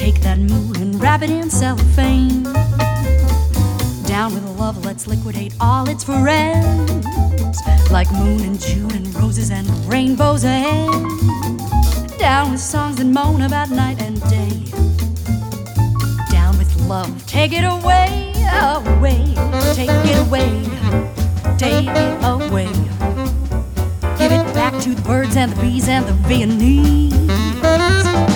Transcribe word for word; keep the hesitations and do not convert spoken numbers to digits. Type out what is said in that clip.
Take that mood and wrap it in cellophane. Down with love, let's liquidate all its friends, like moon and June and roses and rainbows ahead. Down with songs that moan about night and day. Down with love, take it away, away, take it away, take it away. Give it back to the birds and the bees and the Viennese.